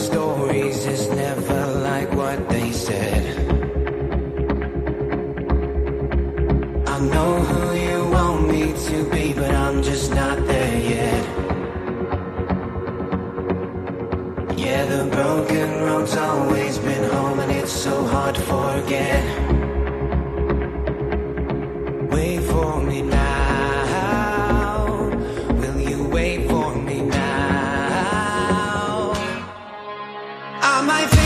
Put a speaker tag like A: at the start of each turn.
A: stories is never like what they said. I know who you want me to be, but I'm just not there yet. Yeah, the broken road's always been home, and it's so hard to forget. Wait for me now. Will you wait for me now? I might